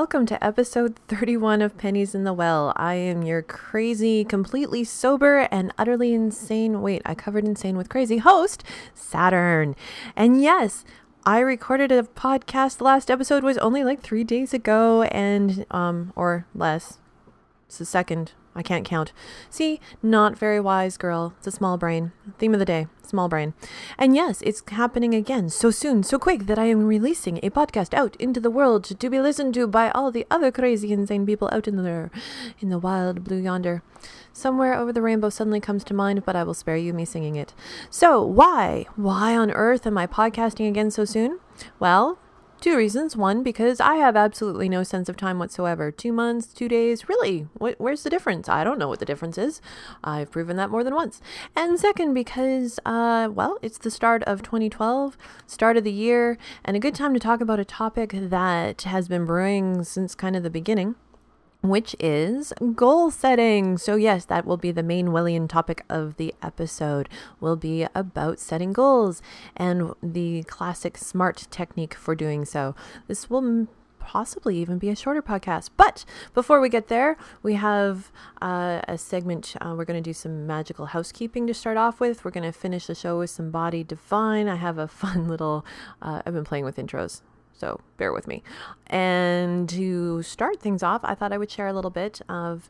welcome to episode 31 of Pennies in the Well. I am your crazy, completely sober, and utterly insane, I covered insane with crazy host, Saturn. And yes, I recorded a podcast. The last episode was only like 3 days ago and, or less. It's the second. I can't count. See, not very wise, girl. It's a small brain. Theme of the day, small brain. And yes, it's happening again so soon, so quick that I am releasing a podcast out into the world to be listened to by all the other crazy, insane people out in the wild blue yonder. Somewhere over the rainbow suddenly comes to mind, but I will spare you me singing it. So why on earth am I podcasting again so soon? Well, 2 reasons. 1, because I have absolutely no sense of time whatsoever. 2 months, 2 days, really? Where's the difference? I don't know what the difference is. I've proven that more than once. And 2nd, because, it's the start of 2012, start of the year, and a good time to talk about a topic that has been brewing since kind of the beginning, which is goal setting. So yes, that will be the main Wellian topic of the episode, will be about setting goals and the classic SMART technique for doing so. This will possibly even be a shorter podcast. But before we get there, we have a segment. We're going to do some magical housekeeping to start off with. We're going to finish the show with some Body Divine. I have a fun little, I've been playing with intros, so bear with me. And to start things off, I thought I would share a little bit of,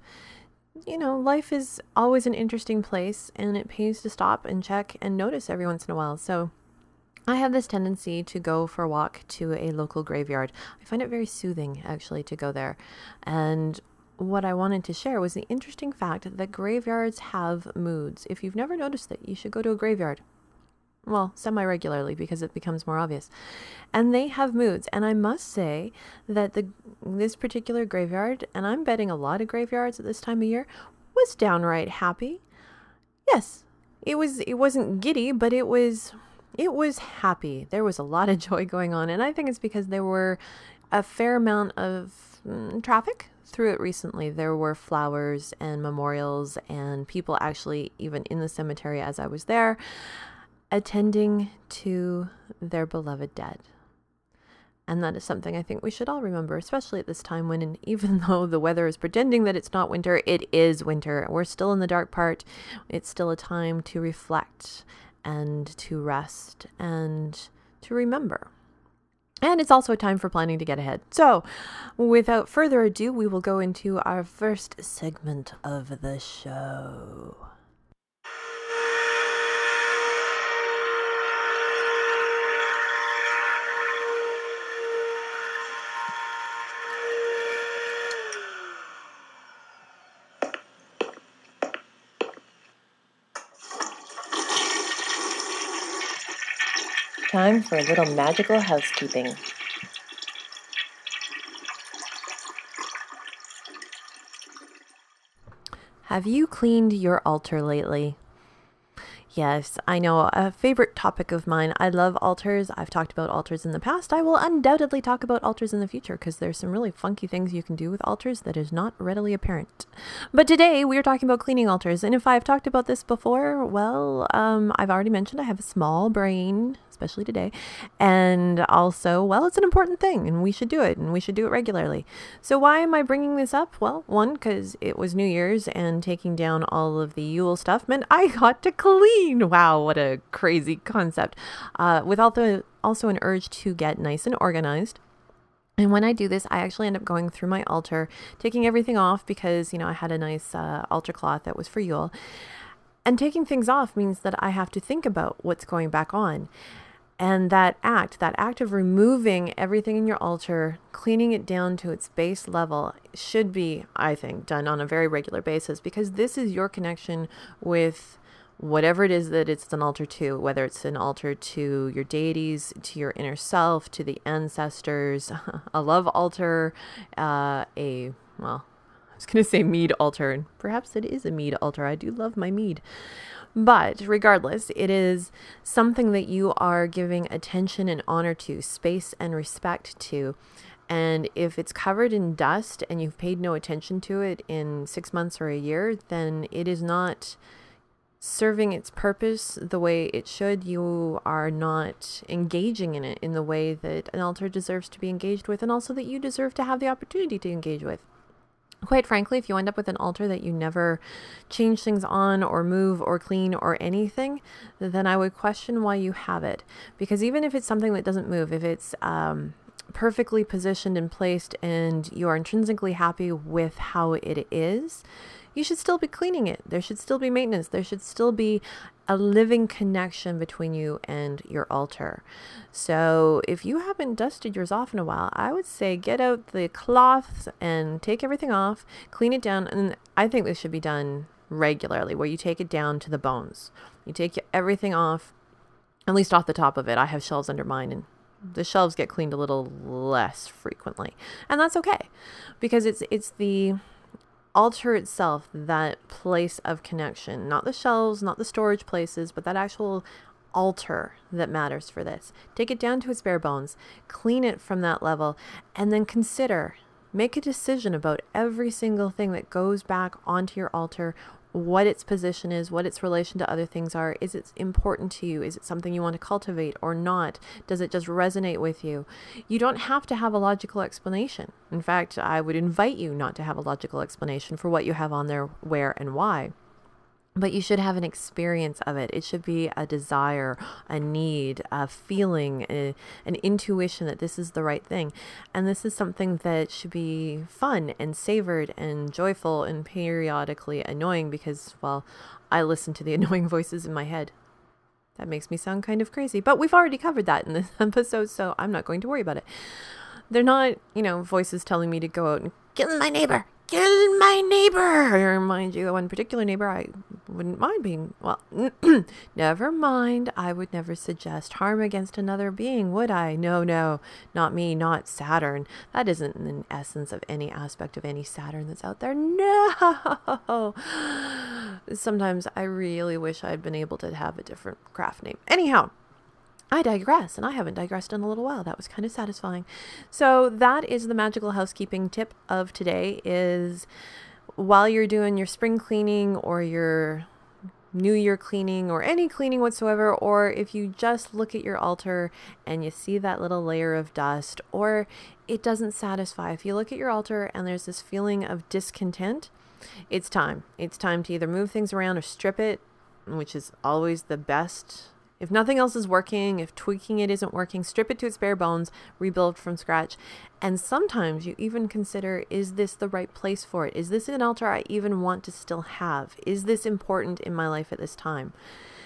life is always an interesting place and it pays to stop and check and notice every once in a while. So I have this tendency to go for a walk to a local graveyard. I find it very soothing, actually, to go there. And what I wanted to share was the interesting fact that graveyards have moods. If you've never noticed it, you should go to a graveyard. Well, semi-regularly, because it becomes more obvious. And they have moods. And I must say that this particular graveyard, and I'm betting a lot of graveyards at this time of year, was downright happy. Yes, it wasn't giddy, but it was happy. There was a lot of joy going on. And I think it's because there were a fair amount of traffic through it recently. There were flowers and memorials and people actually even in the cemetery as I was there, attending to their beloved dead. And that is something I think we should all remember, especially at this time when, even though the weather is pretending that it's not winter, it is winter. We're still in the dark part. It's still a time to reflect and to rest and to remember. And it's also a time for planning to get ahead. So without further ado, we will go into our first segment of the show. Time for a little magical housekeeping. Have you cleaned your altar lately? Yes, I know, a favorite topic of mine. I love altars. I've talked about altars in the past. I will undoubtedly talk about altars in the future because there's some really funky things you can do with altars that is not readily apparent. But today we are talking about cleaning altars. And if I've talked about this before, well, I've already mentioned I have a small brain, especially today. And also, well, it's an important thing and we should do it and we should do it regularly. So why am I bringing this up? Well, 1, because it was New Year's and taking down all of the Yule stuff meant I got to clean. Wow, what a crazy concept. With also an urge to get nice and organized. And when I do this, I actually end up going through my altar, taking everything off because, I had a nice altar cloth that was for Yule. And taking things off means that I have to think about what's going back on. And that act of removing everything in your altar, cleaning it down to its base level should be, I think, done on a very regular basis because this is your connection with whatever it is that it's an altar to, whether it's an altar to your deities, to your inner self, to the ancestors, a love altar, I was going to say mead altar, and perhaps it is a mead altar. I do love my mead. But regardless, it is something that you are giving attention and honor to, space and respect to. And if it's covered in dust and you've paid no attention to it in 6 months or a year, then it is not serving its purpose the way it should. You are not engaging in it in the way that an altar deserves to be engaged with, and also that you deserve to have the opportunity to engage with. Quite frankly, if you end up with an altar that you never change things on or move or clean or anything, then I would question why you have it. Because even if it's something that doesn't move, if it's perfectly positioned and placed and you are intrinsically happy with how it is, you should still be cleaning it. There should still be maintenance. There should still be a living connection between you and your altar. So if you haven't dusted yours off in a while, I would say get out the cloths and take everything off, clean it down. And I think this should be done regularly, where you take it down to the bones. You take everything off, at least off the top of it. I have shelves under mine, and the shelves get cleaned a little less frequently. And that's okay, because it's the altar itself, that place of connection, not the shelves, not the storage places, but that actual altar that matters for this. Take it down to its bare bones, clean it from that level, and then make a decision about every single thing that goes back onto your altar, what its position is, what its relation to other things are. Is it important to you? Is it something you want to cultivate or not? Does it just resonate with you? You don't have to have a logical explanation. In fact, I would invite you not to have a logical explanation for what you have on there, where, and why. But you should have an experience of it. It should be a desire, a need, a feeling, an intuition that this is the right thing. And this is something that should be fun and savored and joyful and periodically annoying, because, well, I listen to the annoying voices in my head. That makes me sound kind of crazy. But we've already covered that in this episode, so I'm not going to worry about it. They're not, voices telling me to go out and kill my neighbor. Kill my neighbor. Mind you, one particular neighbor I wouldn't mind being, never mind. I would never suggest harm against another being, would I? No, not me, not Saturn. That isn't an essence of any aspect of any Saturn that's out there. No. Sometimes I really wish I'd been able to have a different craft name. Anyhow, I digress, and I haven't digressed in a little while. That was kind of satisfying. So that is the magical housekeeping tip of today, is while you're doing your spring cleaning or your New Year cleaning or any cleaning whatsoever, or if you just look at your altar and you see that little layer of dust, or it doesn't satisfy, if you look at your altar and there's this feeling of discontent, it's time. It's time to either move things around or strip it, which is always the best. If nothing else is working, if tweaking it isn't working, strip it to its bare bones, rebuild from scratch. And sometimes you even consider, is this the right place for it? Is this an altar I even want to still have? Is this important in my life at this time?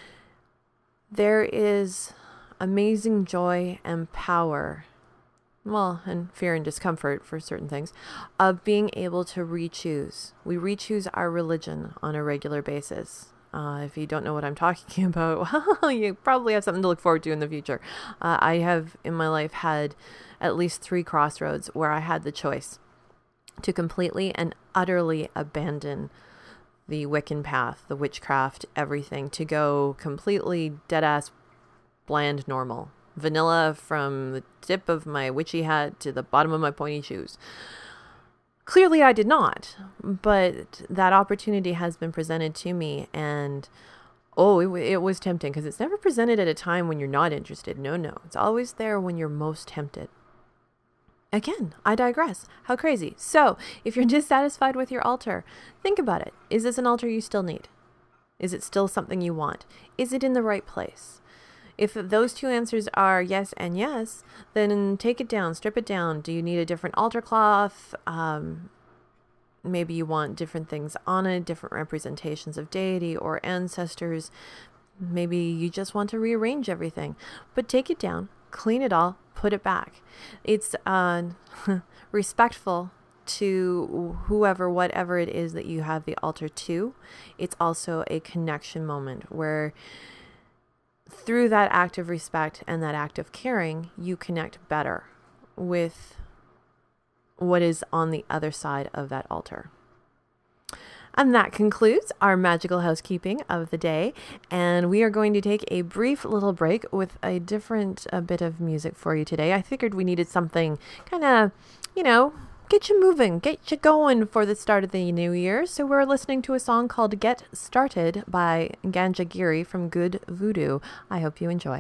There is amazing joy and power, and fear and discomfort for certain things, of being able to re-choose. We re-choose our religion on a regular basis. If you don't know what I'm talking about, well, you probably have something to look forward to in the future. I have in my life had at least 3 crossroads where I had the choice to completely and utterly abandon the Wiccan path, the witchcraft, everything, to go completely dead-ass bland normal. Vanilla from the tip of my witchy hat to the bottom of my pointy shoes. Clearly I did not, but that opportunity has been presented to me, and it was tempting, because it's never presented at a time when you're not interested. No, it's always there when you're most tempted. Again, I digress. How crazy. So if you're dissatisfied with your altar, think about it. Is this an altar you still need? Is it still something you want? Is it in the right place? If those 2 answers are yes and yes, then take it down, strip it down. Do you need a different altar cloth? Maybe you want different things on it, different representations of deity or ancestors. Maybe you just want to rearrange everything. But take it down, clean it all, put it back. It's respectful to whoever, whatever it is that you have the altar to. It's also a connection moment where, through that act of respect and that act of caring, you connect better with what is on the other side of that altar. And that concludes our magical housekeeping of the day. And we are going to take a brief little break with a different bit of music for you today. I figured we needed something kind of, get you moving, get you going for the start of the new year. So we're listening to a song called Get Started by Ganja Giri from Good Voodoo. I hope you enjoy.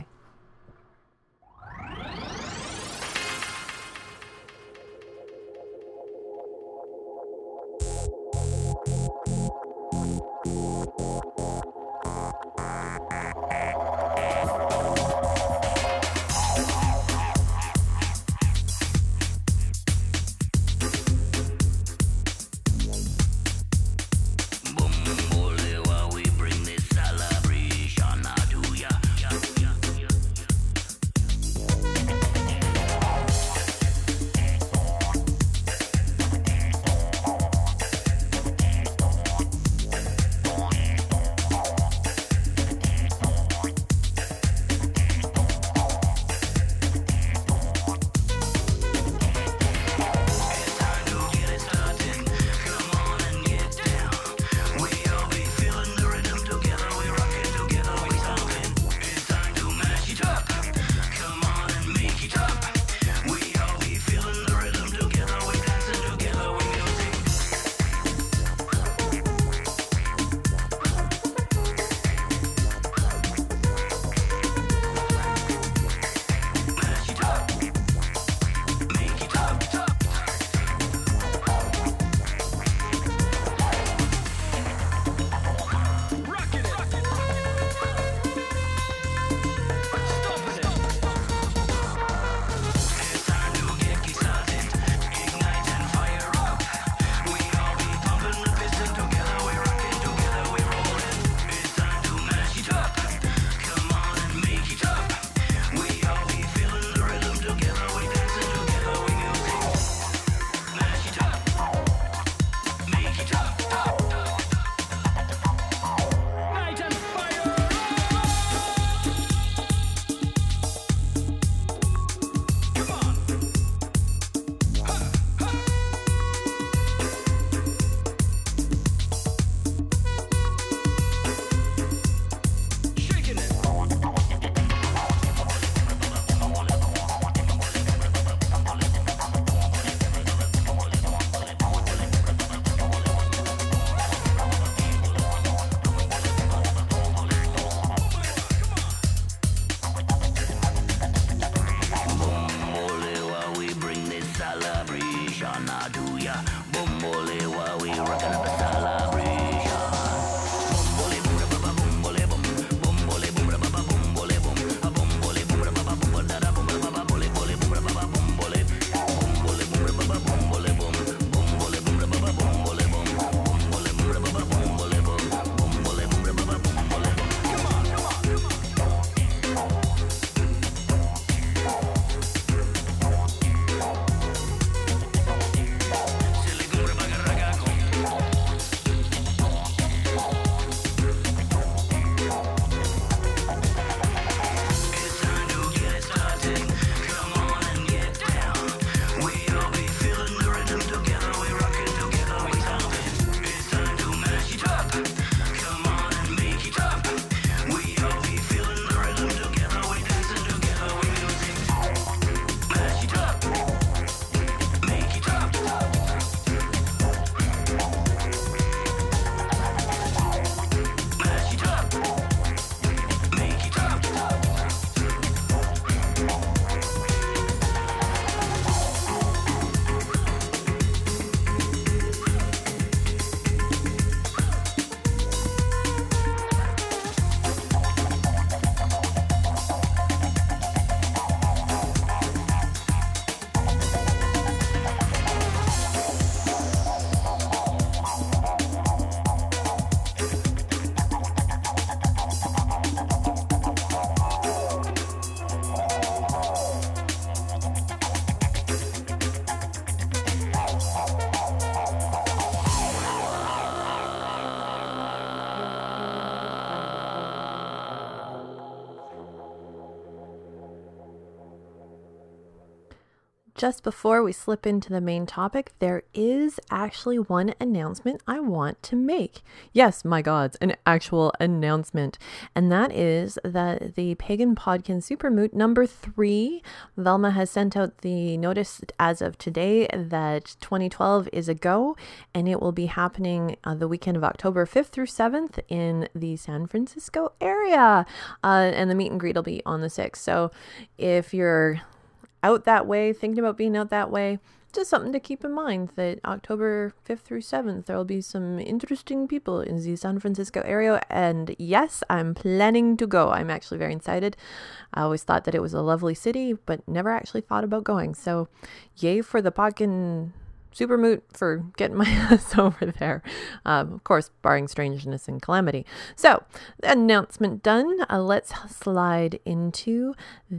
just before we slip into the main topic, there is actually one announcement I want to make. Yes, my gods, an actual announcement. And that is that the Pagan Podkin Supermoot number 3, Velma has sent out the notice as of today that 2012 is a go, and it will be happening the weekend of October 5th through 7th in the San Francisco area. And the meet and greet will be on the 6th. So if you're out that way, thinking about being out that way, just something to keep in mind that October 5th through 7th, there will be some interesting people in the San Francisco area. And yes, I'm planning to go. I'm actually very excited. I always thought that it was a lovely city, but never actually thought about going. So yay for the Podkin Supermoot for getting my ass over there. Of course, barring strangeness and calamity. So, announcement done. Let's slide into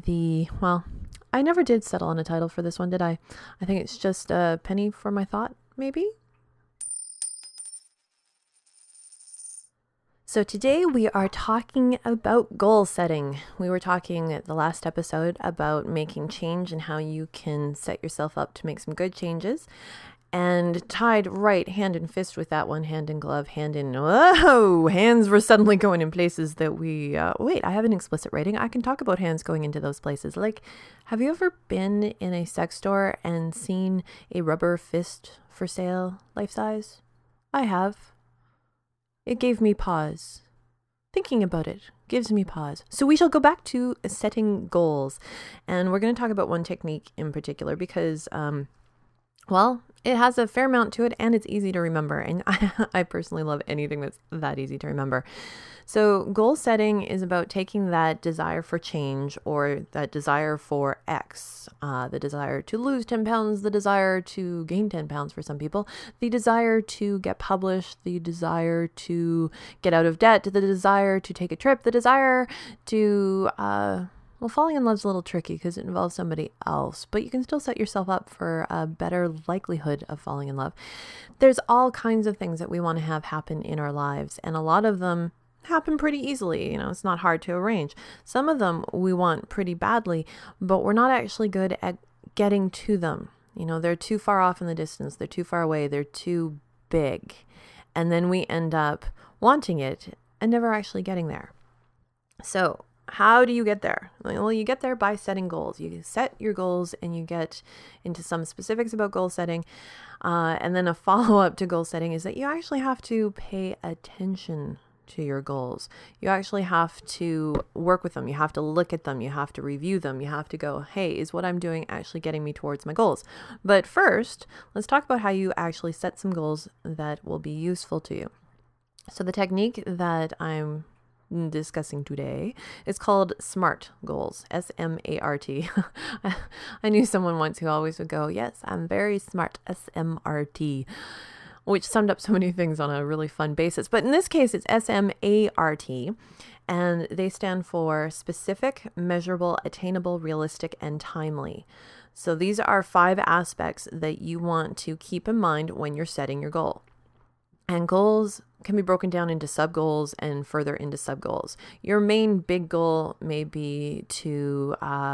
I never did settle on a title for this one, did I? I think it's just a penny for my thought, maybe? So today we are talking about goal setting. We were talking at the last episode about making change and how you can set yourself up to make some good changes. And tied right hand and fist with that one, hand in glove, hands were suddenly going in places that wait, I have an explicit rating. I can talk about hands going into those places. Like, have you ever been in a sex store and seen a rubber fist for sale, life size? I have. It gave me pause. Thinking about it gives me pause. So we shall go back to setting goals. And we're going to talk about one technique in particular because, it has a fair amount to it and it's easy to remember. And I personally love anything that's that easy to remember. So goal setting is about taking that desire for change or that desire for X, the desire to lose 10 pounds, the desire to gain 10 pounds for some people, the desire to get published, the desire to get out of debt, the desire to take a trip, the desire to, falling in love's a little tricky because it involves somebody else, but you can still set yourself up for a better likelihood of falling in love. There's all kinds of things that we want to have happen in our lives, and a lot of them happen pretty easily. It's not hard to arrange. Some of them we want pretty badly, but we're not actually good at getting to them. They're too far off in the distance. They're too far away. They're too big. And then we end up wanting it and never actually getting there. So how do you get there? Well, you get there by setting goals. You set your goals and you get into some specifics about goal setting. And then a follow-up to goal setting is that you actually have to pay attention to your goals. You actually have to work with them. You have to look at them. You have to review them. You have to go, hey, is what I'm doing actually getting me towards my goals? But first, let's talk about how you actually set some goals that will be useful to you. So the technique that I'm discussing today is called SMART goals, SMART. I knew someone once who always would go, yes, I'm very smart, SMRT, which summed up so many things on a really fun basis. But in this case, it's SMART, and they stand for specific, measurable, attainable, realistic, and timely. So these are 5 aspects that you want to keep in mind when you're setting your goal. And goals can be broken down into sub-goals and further into sub-goals. Your main big goal may be to,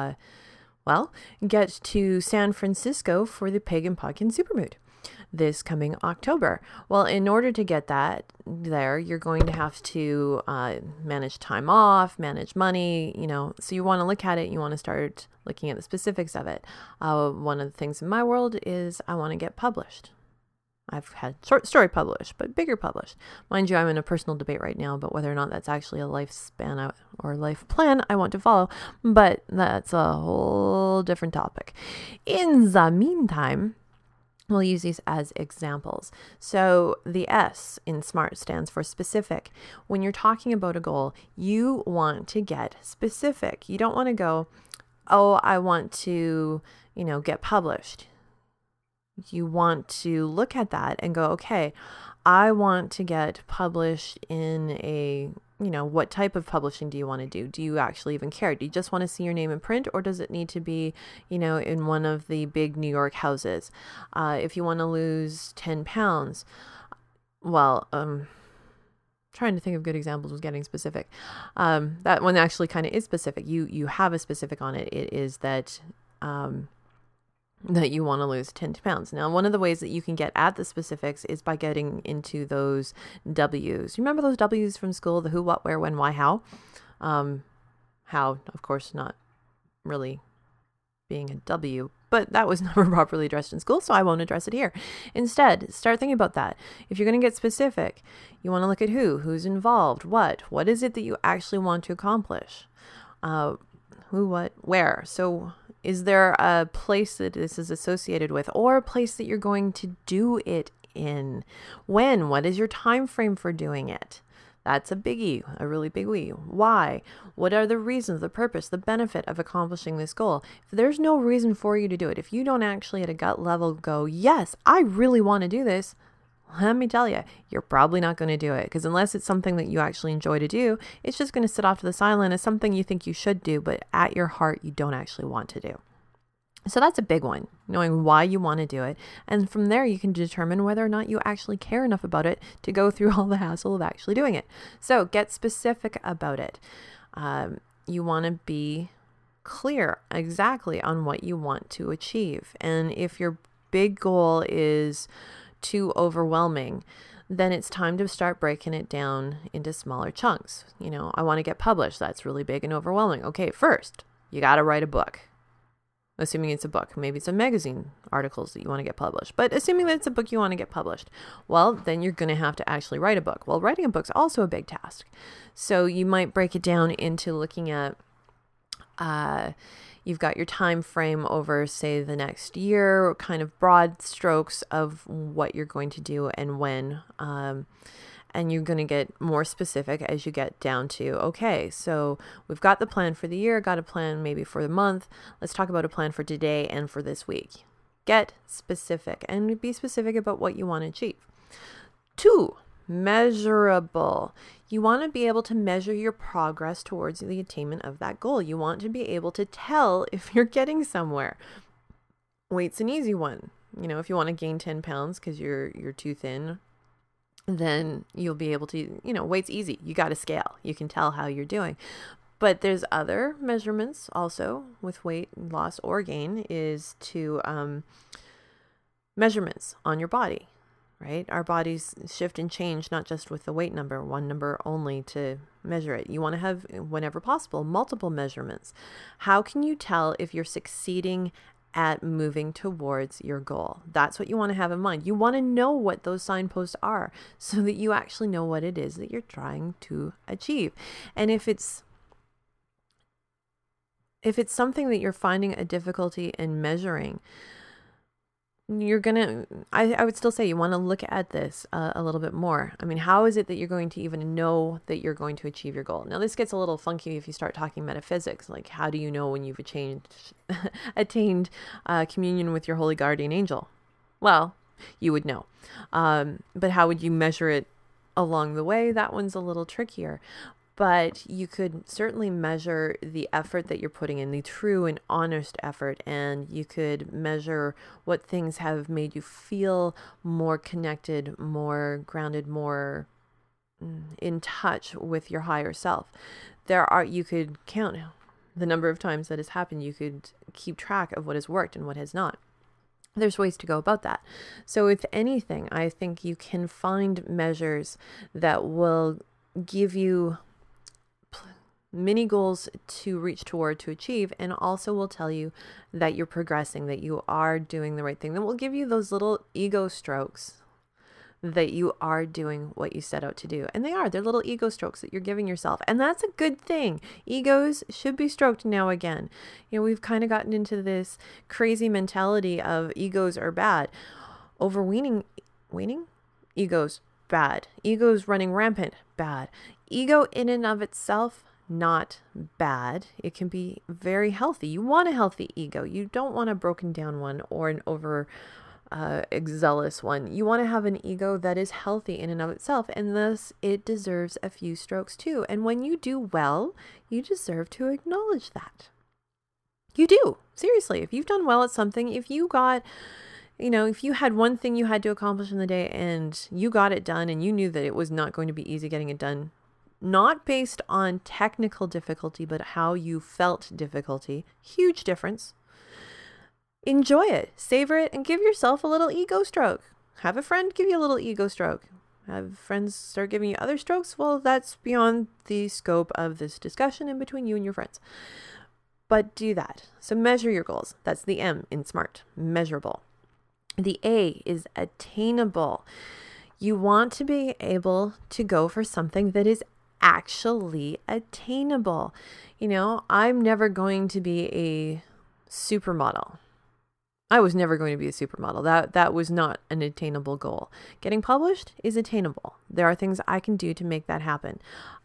get to San Francisco for the Pagan Podkin Supermoot this coming October. Well, in order to get that there, you're going to have to manage time off, manage money, so you want to look at it. You want to start looking at the specifics of it. One of the things in my world is I want to get published. I've had short story published, but bigger published. Mind you, I'm in a personal debate right now about whether or not that's actually a lifespan or life plan I want to follow, but that's a whole different topic. In the meantime, we'll use these as examples. So the S in SMART stands for specific. When you're talking about a goal, you want to get specific. You don't want to go, oh, I want to, get published. You want to look at that and go, okay, I want to get published in a, what type of publishing do you want to do? Do you actually even care? Do you just want to see your name in print, or does it need to be, in one of the big New York houses? If you want to lose 10 pounds, trying to think of good examples was getting specific. That one actually kind of is specific. You have a specific on it. It is that, that you want to lose 10 pounds. Now, one of the ways that you can get at the specifics is by getting into those W's. You remember those W's from school, the who, what, where, when, why, how? How, of course, not really being a W, but that was never properly addressed in school, so I won't address it here. Instead, start thinking about that. If you're going to get specific, you want to look at who's involved, what is it that you actually want to accomplish? Who, what, where? So is there a place that this is associated with, or a place that you're going to do it in? When? What is your time frame for doing it? That's a biggie, a really big why? What are the reasons, the purpose, the benefit of accomplishing this goal? If there's no reason for you to do it, if you don't actually at a gut level go, yes, I really want to do this, let me tell you, you're probably not going to do it, because unless it's something that you actually enjoy to do, it's just going to sit off to the sideline as something you think you should do, but at your heart, you don't actually want to do. So that's a big one, knowing why you want to do it. And from there, you can determine whether or not you actually care enough about it to go through all the hassle of actually doing it. So get specific about it. You want to be clear exactly on what you want to achieve. And if your big goal is too overwhelming, then it's time to start breaking it down into smaller chunks. I want to get published. That's really big and overwhelming. Okay, first, you got to write a book. Assuming it's a book, maybe it's a magazine articles that you want to get published, but assuming that it's a book you want to get published, well, then you're going to have to actually write a book. Well, writing a book's also a big task. So you might break it down into looking at, you've got your time frame over, say, the next year, kind of broad strokes of what you're going to do and when, and you're going to get more specific as you get down to, okay, so we've got the plan for the year, got a plan maybe for the month. Let's talk about a plan for today and for this week. Get specific and be specific about what you want to achieve. 2, measurable. You want to be able to measure your progress towards the attainment of that goal. You want to be able to tell if you're getting somewhere. Weight's an easy one. If you want to gain 10 pounds because you're too thin, then you'll be able to, weight's easy. You got a scale. You can tell how you're doing. But there's other measurements also with weight loss or gain is to measurements on your body, right? Our bodies shift and change, not just with the weight number, one number only to measure it. You want to have, whenever possible, multiple measurements. How can you tell if you're succeeding at moving towards your goal? That's what you want to have in mind. You want to know what those signposts are so that you actually know what it is that you're trying to achieve. And if it's something that you're finding a difficulty in measuring, I would still say you want to look at this a little bit more. I mean, how is it that you're going to even know that you're going to achieve your goal? Now, this gets a little funky if you start talking metaphysics. Like, how do you know when you've attained communion with your holy guardian angel? Well, you would know. But how would you measure it along the way? That one's a little trickier. But you could certainly measure the effort that you're putting in, the true and honest effort, and you could measure what things have made you feel more connected, more grounded, more in touch with your higher self. You could count the number of times that has happened. You could keep track of what has worked and what has not. There's ways to go about that. So if anything, I think you can find measures that will give you mini goals to reach toward, to achieve, and also will tell you that you're progressing, that you are doing the right thing. That will give you those little ego strokes that you are doing what you set out to do. And they're little ego strokes that you're giving yourself. And that's a good thing. Egos should be stroked now again. We've kind of gotten into this crazy mentality of egos are bad. Overweening egos, bad. Egos running rampant, bad. Ego in and of itself, not bad. It can be very healthy. You want a healthy ego. You don't want a broken down one or an over zealous one. You want to have an ego that is healthy in and of itself, and thus it deserves a few strokes too. And when you do well, you deserve to acknowledge that. You do. Seriously, if you've done well at something, if you had one thing you had to accomplish in the day and you got it done and you knew that it was not going to be easy getting it done, not based on technical difficulty, but how you felt difficulty, huge difference. Enjoy it, savor it, and give yourself a little ego stroke. Have a friend give you a little ego stroke. Have friends start giving you other strokes? Well, that's beyond the scope of this discussion in between you and your friends. But do that. So measure your goals. That's the M in SMART, measurable. The A is attainable. You want to be able to go for something that is actually attainable. I'm never going to be a supermodel. I was never going to be a supermodel. That was not an attainable goal. Getting published is attainable. There are things I can do to make that happen.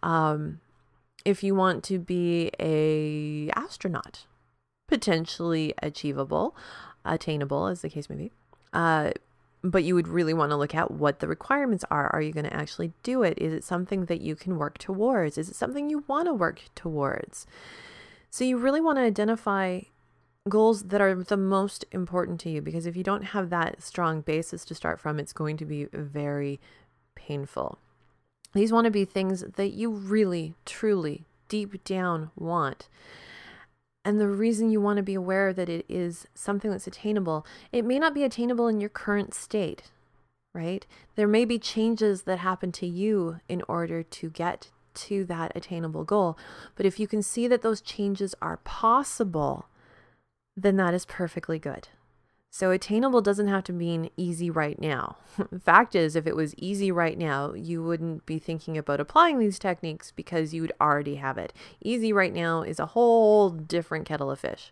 If you want to be a astronaut, potentially achievable, attainable as the case may be. But you would really want to look at what the requirements are. Are you going to actually do it? Is it something that you can work towards? Is it something you want to work towards? So you really want to identify goals that are the most important to you, because if you don't have that strong basis to start from, it's going to be very painful. These want to be things that you really, truly, deep down want. And the reason you want to be aware that it is something that's attainable, it may not be attainable in your current state, right? There may be changes that happen to you in order to get to that attainable goal. But if you can see that those changes are possible, then that is perfectly good. So attainable doesn't have to mean easy right now. The fact is, if it was easy right now, you wouldn't be thinking about applying these techniques because you would already have it. Easy right now is a whole different kettle of fish.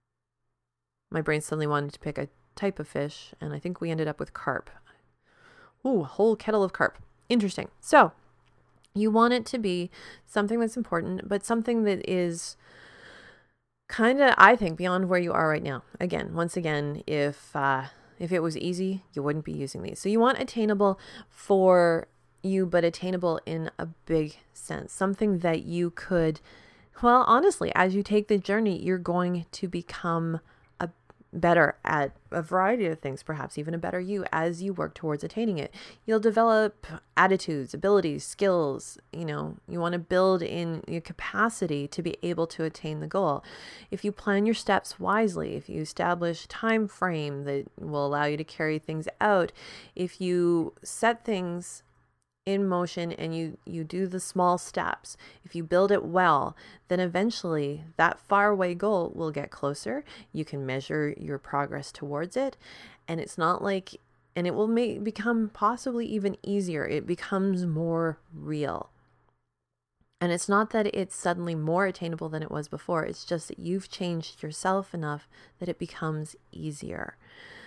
My brain suddenly wanted to pick a type of fish, and I think we ended up with carp. Ooh, a whole kettle of carp. Interesting. So you want it to be something that's important, but something that is kind of, I think, beyond where you are right now. Once again, if it was easy, you wouldn't be using these. So you want attainable for you, but attainable in a big sense. Something that you could, well, honestly, as you take the journey, you're going to become better at a variety of things, perhaps even a better you as you work towards attaining it. You'll develop attitudes, abilities, skills. You want to build in your capacity to be able to attain the goal. If you plan your steps wisely, if you establish time frame that will allow you to carry things out, if you set things in motion and you do the small steps, if you build it well, then eventually that faraway goal will get closer. You can measure your progress towards it, and it's not like, and it will become possibly even easier. It becomes more real. And it's not that it's suddenly more attainable than it was before. It's just that you've changed yourself enough that it becomes easier.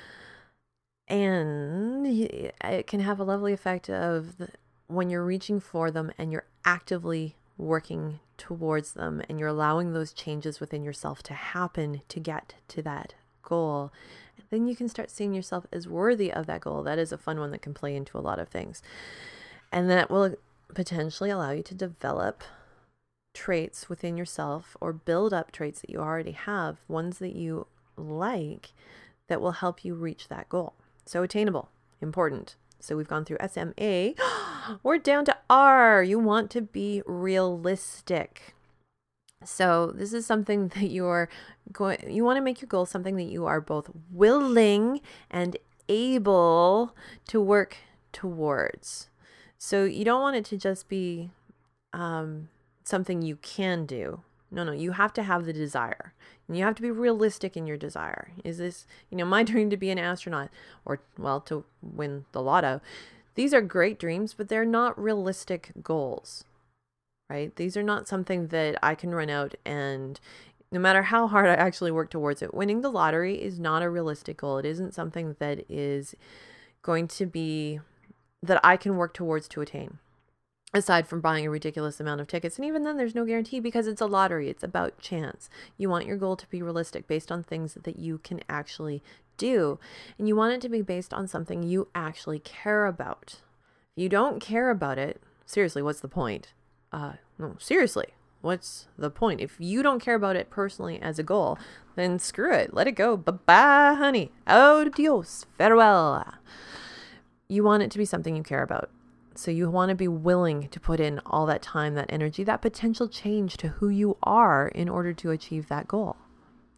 And it can have a lovely effect of when you're reaching for them and you're actively working towards them and you're allowing those changes within yourself to happen to get to that goal, then you can start seeing yourself as worthy of that goal. That is a fun one that can play into a lot of things. And that will potentially allow you to develop traits within yourself or build up traits that you already have, ones that you like, that will help you reach that goal. So attainable, important. So we've gone through SMA. We're down to R. You want to be realistic. So this is something that you want to make your goal something that you are both willing and able to work towards. So you don't want it to just be something you can do. No, you have to have the desire. And you have to be realistic in your desire. Is this, my dream to be an astronaut or, to win the lotto? These are great dreams, but they're not realistic goals, right? These are not something that I can run out and no matter how hard I actually work towards it, winning the lottery is not a realistic goal. It isn't something that is going to be, that I can work towards to attain. Aside from buying a ridiculous amount of tickets. And even then, there's no guarantee because it's a lottery. It's about chance. You want your goal to be realistic based on things that you can actually do. And you want it to be based on something you actually care about. If you don't care about it, seriously, what's the point? No, seriously, what's the point? If you don't care about it personally as a goal, then screw it. Let it go. Bye-bye, honey. Adios. Farewell. You want it to be something you care about. So you want to be willing to put in all that time, that energy, that potential change to who you are in order to achieve that goal.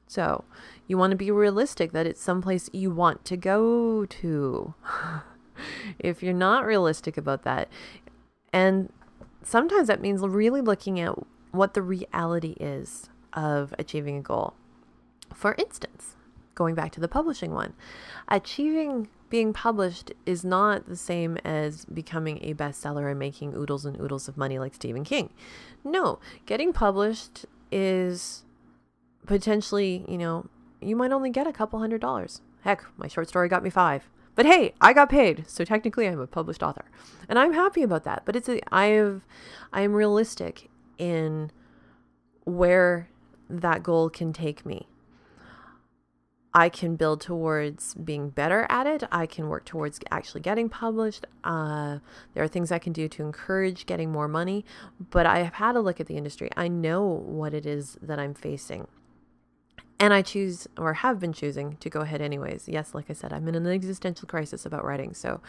So you want to be realistic that it's someplace you want to go to. If you're not realistic about that, and sometimes that means really looking at what the reality is of achieving a goal. For instance, going back to the publishing one, achieving being published is not the same as becoming a bestseller and making oodles and oodles of money like Stephen King. No, getting published is potentially, you might only get a couple $100. Heck, my short story got me $5. But hey, I got paid, so technically I'm a published author. And I'm happy about that. But I am realistic in where that goal can take me. I can build towards being better at it. I can work towards actually getting published. There are things I can do to encourage getting more money, but I have had a look at the industry. I know what it is that I'm facing. And I choose, or have been choosing, to go ahead anyways. Yes, like I said, I'm in an existential crisis about writing, so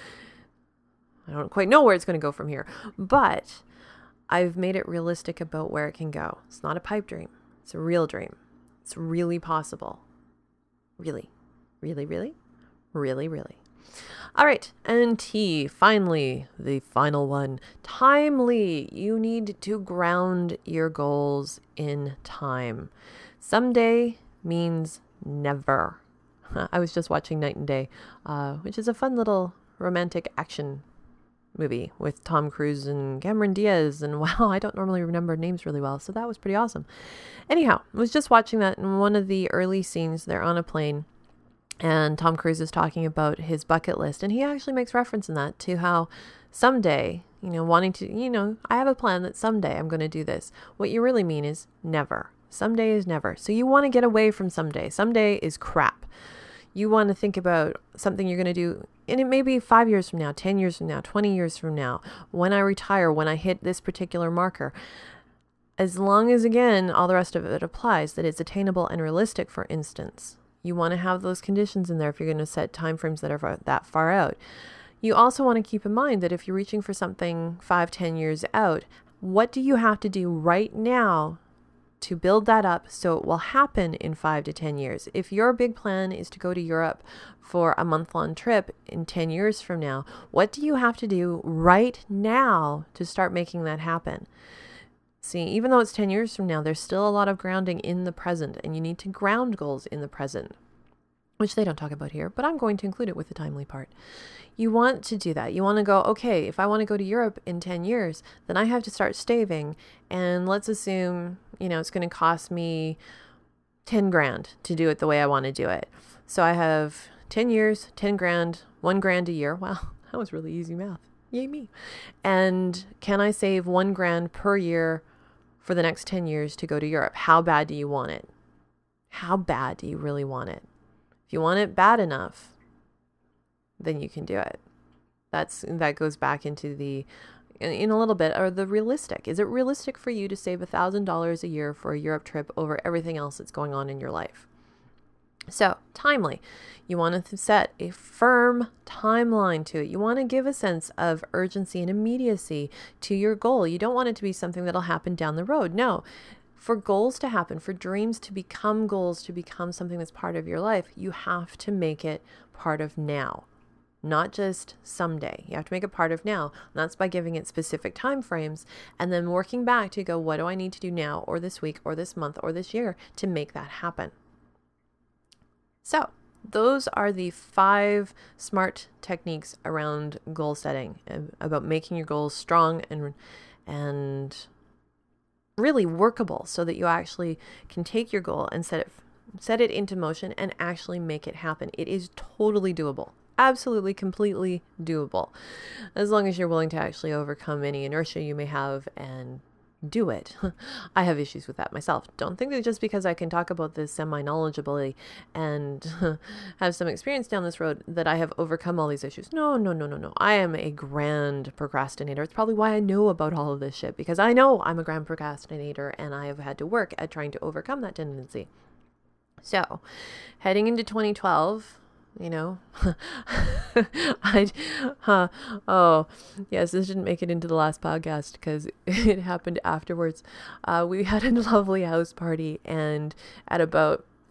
I don't quite know where it's going to go from here. But I've made it realistic about where it can go. It's not a pipe dream. It's a real dream. It's really possible. Really, really, really, really, really. All right, and T, finally, the final one. Timely. You need to ground your goals in time. Someday means never. I was just watching Night and Day, which is a fun little romantic action movie with Tom Cruise and Cameron Diaz. And wow, I don't normally remember names really well, so that was pretty awesome. Anyhow, I was just watching that, in one of the early scenes, they're on a plane, and Tom Cruise is talking about his bucket list, and he actually makes reference in that to how someday, wanting to, I have a plan that someday I'm going to do this. What you really mean is never. Someday is never. So you want to get away from someday. Someday is crap. You want to think about something you're going to do, and it may be 5 years from now, 10 years from now, 20 years from now, when I retire, when I hit this particular marker. As long as, again, all the rest of it applies, that it's attainable and realistic, for instance. You want to have those conditions in there if you're going to set timeframes that are that far out. You also want to keep in mind that if you're reaching for something 5-10 years out, what do you have to do right now to build that up so it will happen in 5 to 10 years? If your big plan is to go to Europe for a month-long trip in 10 years from now, what do you have to do right now to start making that happen? See, even though it's 10 years from now, there's still a lot of grounding in the present, and you need to ground goals in the present, which they don't talk about here, but I'm going to include it with the timely part. You want to do that. You want to go, okay, if I want to go to Europe in 10 years, then I have to start staving. And let's assume, it's going to cost me 10 grand to do it the way I want to do it. So I have 10 years, 10 grand, 1 grand a year. Wow, that was really easy math. Yay me. And can I save 1 grand per year for the next 10 years to go to Europe? How bad do you want it? How bad do you really want it? If you want it bad enough, then you can do it. That goes back into in a little bit, or the realistic. Is it realistic for you to save $1,000 a year for a Europe trip over everything else that's going on in your life? So, timely. You want to set a firm timeline to it. You want to give a sense of urgency and immediacy to your goal. You don't want it to be something that'll happen down the road. No. For goals to happen, for dreams to become goals, to become something that's part of your life, you have to make it part of now. Not just someday. You have to make it part of now. And that's by giving it specific time frames and then working back to go, what do I need to do now, or this week, or this month, or this year to make that happen? So those are the 5 smart techniques around goal setting, about making your goals strong and really workable, so that you actually can take your goal and set it into motion and actually make it happen. It is totally doable. Absolutely, completely doable, as long as you're willing to actually overcome any inertia you may have and do it. I have issues with that myself. Don't think that just because I can talk about this semi-knowledgeably and have some experience down this road that I have overcome all these issues. No. I am a grand procrastinator. It's probably why I know about all of this shit, because I know I'm a grand procrastinator and I have had to work at trying to overcome that tendency. So, heading into 2012, oh yes, this didn't make it into the last podcast because it happened afterwards. We had a lovely house party, and at about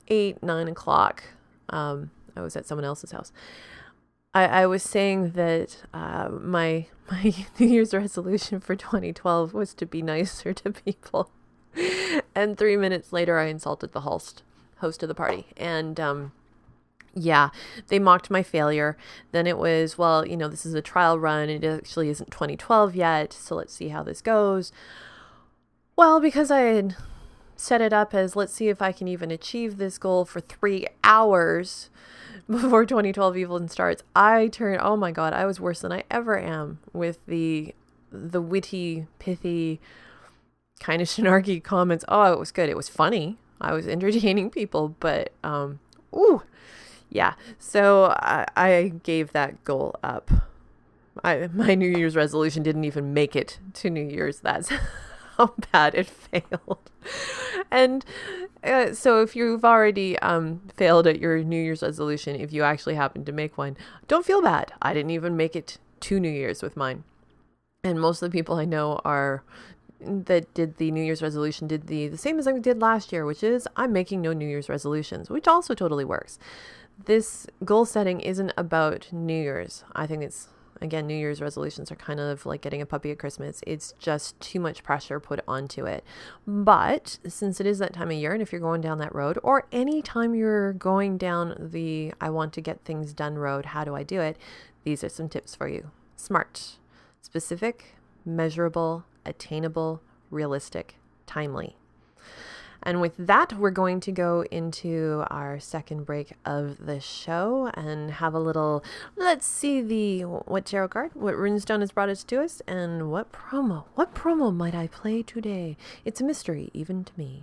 8, 9 o'clock. I was at someone else's house. I was saying that my New Year's resolution for 2012 was to be nicer to people. And 3 minutes later, I insulted the host of the party. And yeah, they mocked my failure. Then it was, well, this is a trial run. It actually isn't 2012 yet. So let's see how this goes. Well, because I had set it up as, let's see if I can even achieve this goal for 3 hours before 2012 even starts, oh my God, I was worse than I ever am with the witty, pithy, kind of snarky comments. Oh, it was good. It was funny. I was entertaining people, but, yeah. So I gave that goal up. My New Year's resolution didn't even make it to New Year's. That's how bad it failed. And so if you've already failed at your New Year's resolution, if you actually happen to make one, don't feel bad. I didn't even make it to New Year's with mine. And most of the people I know that did the New Year's resolution did the same as I did last year, which is I'm making no New Year's resolutions, which also totally works. This goal setting isn't about New Year's. I think it's, again, New Year's resolutions are kind of like getting a puppy at Christmas. It's just too much pressure put onto it. But since it is that time of year, and if you're going down that road, or any time you're going down the I want to get things done road, how do I do it? These are some tips for you. SMART. Specific, measurable, attainable, realistic, timely. And with that, we're going to go into our second break of the show and have a little, let's see what tarot card, what runestone has brought us to us, and what promo might I play today? It's a mystery, even to me.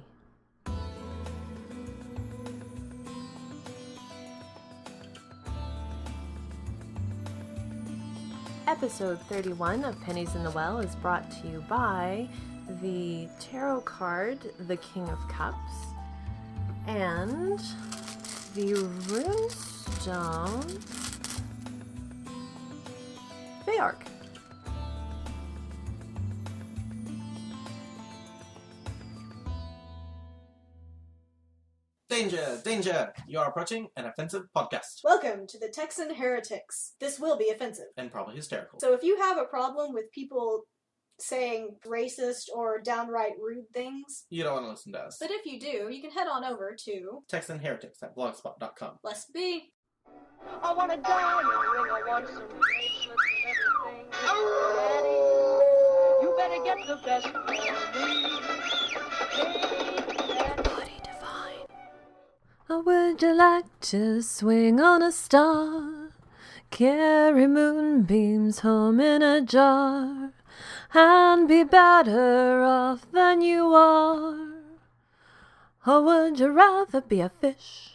Episode 31 of Pennies in the Well is brought to you by the tarot card, the King of Cups, and the runestone, Bayark. Danger, danger! You are approaching an offensive podcast. Welcome to the Texan Heretics. This will be offensive. And probably hysterical. So if you have a problem with people saying racist or downright rude things, you don't want to listen to us. But if you do, you can head on over to Texan Heretics at blogspot.com. Let's be. I want a diamond ring, I want some bracelets and everything. You better get the best for me. Body divine. Or would you like to swing on a star? Carry moonbeams home in a jar? And be better off than you are? Or would you rather be a fish?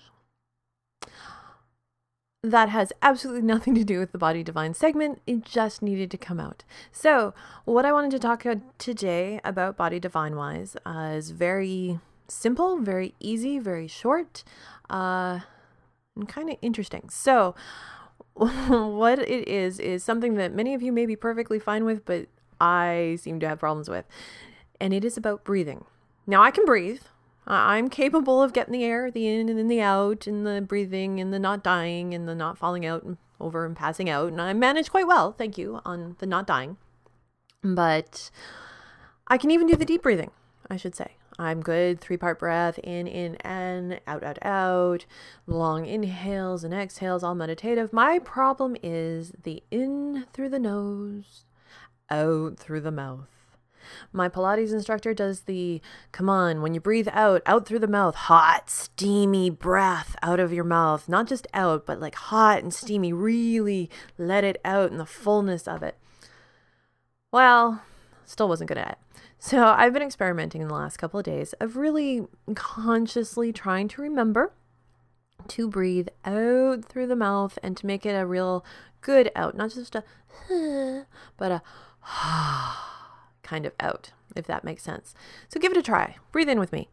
That has absolutely nothing to do with the Body Divine segment. It just needed to come out. So what I wanted to talk about today about Body Divine wise is very simple, very easy, very short, and kind of interesting. So what it is something that many of you may be perfectly fine with, but I seem to have problems with. And it is about breathing. Now I can breathe. I'm capable of getting the air, the in and the out, and the breathing, and the not dying, and the not falling out and over and passing out. And I manage quite well, thank you, on the not dying. But I can even do the deep breathing, I should say. I'm good. 3-part breath, in, and out. Long inhales and exhales, all meditative. My problem is the in through the nose, out through the mouth. My Pilates instructor does the, come on, when you breathe out through the mouth, hot, steamy breath out of your mouth. Not just out, but like hot and steamy. Really let it out in the fullness of it. Well, still wasn't good at it. So I've been experimenting in the last couple of days of really consciously trying to remember to breathe out through the mouth and to make it a real good out. Not just a, but a kind of out, if that makes sense. So give it a try. Breathe in with me.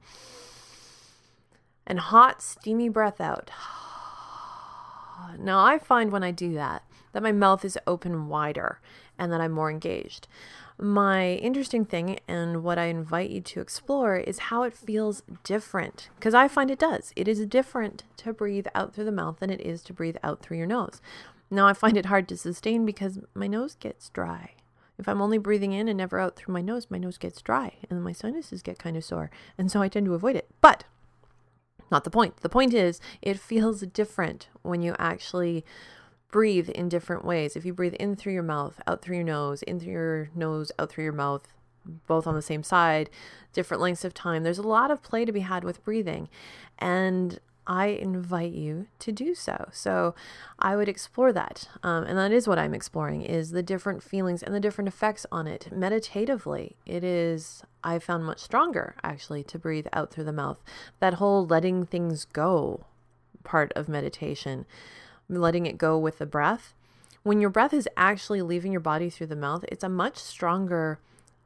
And hot, steamy breath out. Now I find when I do that that my mouth is open wider and that I'm more engaged. My interesting thing and what I invite you to explore is how it feels different, because I find it does. It is different to breathe out through the mouth than it is to breathe out through your nose. Now, I find it hard to sustain because my nose gets dry. If I'm only breathing in and never out through my nose gets dry and my sinuses get kind of sore. And so I tend to avoid it. But not the point. The point is it feels different when you actually breathe in different ways. If you breathe in through your mouth, out through your nose, in through your nose, out through your mouth, both on the same side, different lengths of time. There's a lot of play to be had with breathing. And I invite you to do so. So I would explore that. And that is what I'm exploring, is the different feelings and the different effects on it. Meditatively, it is, I found much stronger actually to breathe out through the mouth. That whole letting things go part of meditation, letting it go with the breath. When your breath is actually leaving your body through the mouth, it's a much stronger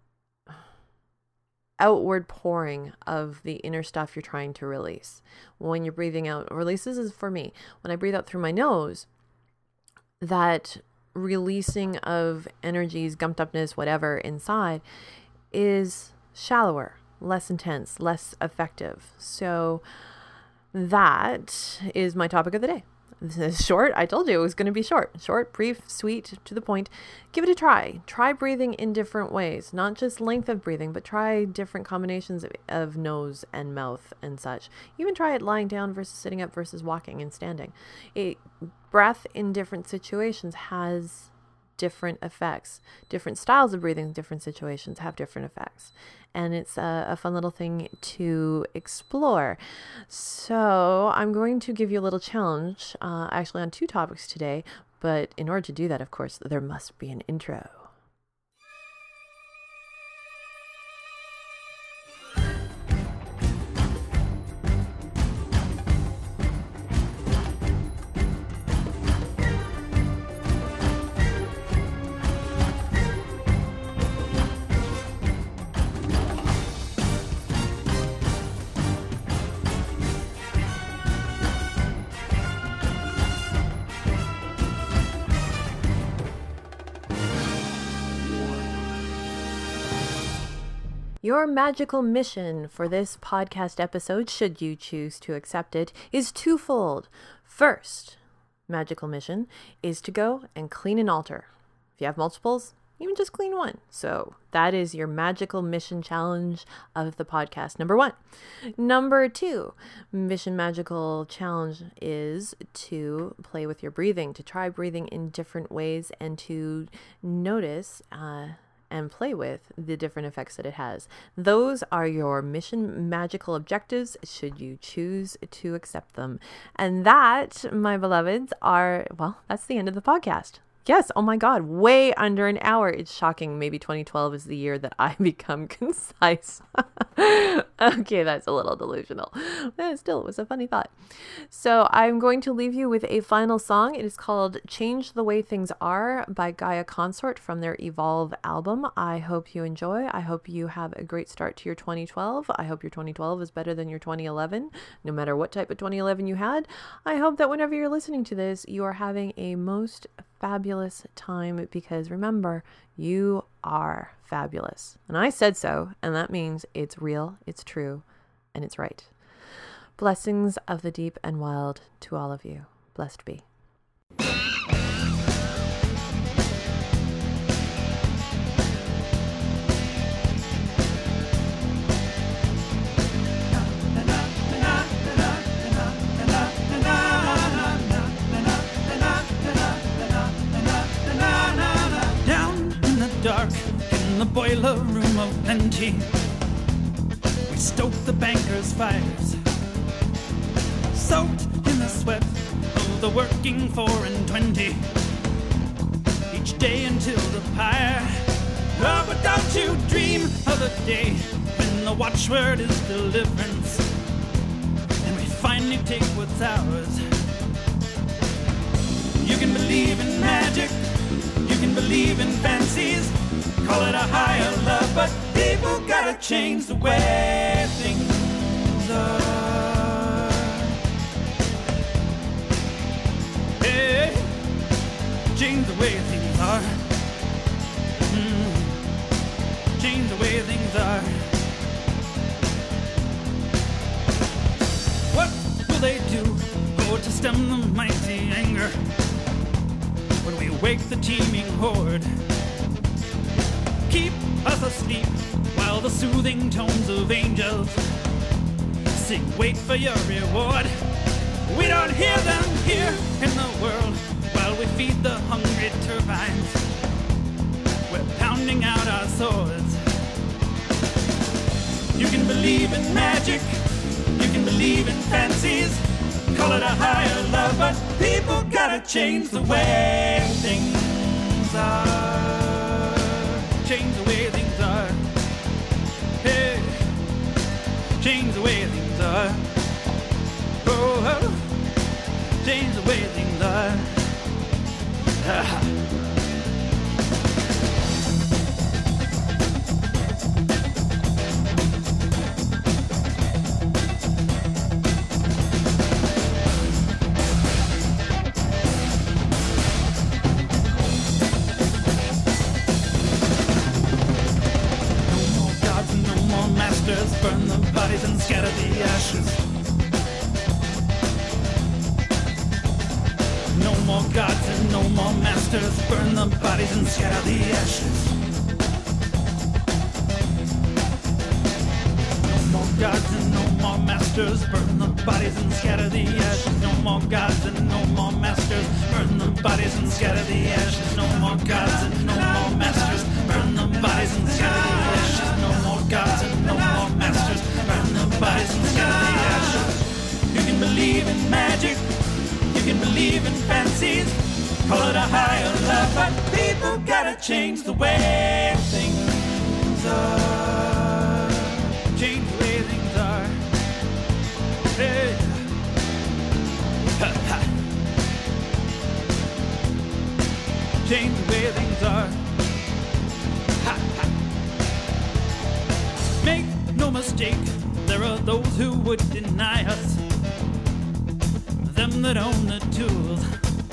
outward pouring of the inner stuff you're trying to release. When you're breathing out, or at least this is for me, when I breathe out through my nose, that releasing of energies, gumped upness, whatever inside is shallower, less intense, less effective. So that is my topic of the day. This is short. I told you it was going to be short, brief, sweet, to the point. Give it a try. Try breathing in different ways, not just length of breathing, but try different combinations of nose and mouth and such. Even try it lying down versus sitting up versus walking and standing. Breath in different situations has different effects. Different styles of breathing in different situations have different effects. And it's a fun little thing to explore. So I'm going to give you a little challenge, actually on 2 topics today. But in order to do that, of course, there must be an intro. Your magical mission for this podcast episode, should you choose to accept it, is twofold. First, magical mission is to go and clean an altar. If you have multiples, even just clean one. So that is your magical mission challenge of the podcast. Number 1. Number 2, mission magical challenge is to play with your breathing, to try breathing in different ways and to notice, and play with the different effects that it has. Those are your mission magical objectives, should you choose to accept them. And that, my beloveds, that's the end of the podcast. Yes, oh my God, way under an hour. It's shocking. Maybe 2012 is the year that I become concise. Okay, that's a little delusional. Still, it was a funny thought. So I'm going to leave you with a final song. It is called Change the Way Things Are by Gaia Consort from their Evolve album. I hope you enjoy. I hope you have a great start to your 2012. I hope your 2012 is better than your 2011, no matter what type of 2011 you had. I hope that whenever you're listening to this, you are having a most fabulous time, because remember, you are fabulous. And I said so, and that means it's real, it's true, and it's right. Blessings of the deep and wild to all of you. Blessed be. The boiler room of plenty, we stoked the bankers' fires, soaked in the sweat of the working 4 and 20, each day until the pyre. Oh, but don't you dream of the day when the watchword is deliverance, and we finally take what's ours. You can believe in magic, you can believe in fancies, call it a higher love, but people gotta change the way things are. Hey, change the way things are. Change the way things are. What will they do, oh, to stem the mighty anger when we wake the teeming horde? Keep us asleep while the soothing tones of angels sing, wait for your reward. We don't hear them here in the world while we feed the hungry turbines. We're pounding out our swords. You can believe in magic, you can believe in fancies, call it a higher love, but people gotta change the way things are. Change the way things are. Hey, change the way things are. Oh, change the way things are. Burn the bodies and scatter the ashes. No more gods and no more masters. Burn the bodies and scatter the ashes. No more gods and no more masters. Burn the bodies and scatter the ashes. No more gods and no more masters. Burn the bodies and scatter the ashes. No more gods and no more masters. Burn the bodies and scatter the ashes. No more gods and no more masters. Burn the bodies and scatter the ashes. You can believe in magic, you can believe in fancies, call it a higher love, but people gotta change the way things are. Change the way things are. Hey. Ha, ha. Change the way things are. Ha, ha. Make no mistake, there are those who would deny us, them that own the tools.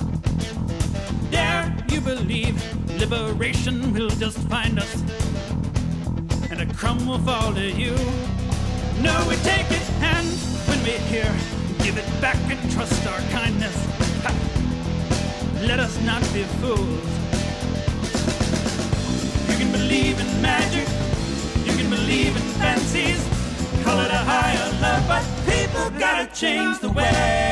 Dare you believe liberation will just find us, and a crumb will fall to you? No, we take it, and when we hear, give it back and trust our kindness. Ha. Let us not be fools. You can believe in magic, you can believe in fancies, call it a higher love, but people gotta change the way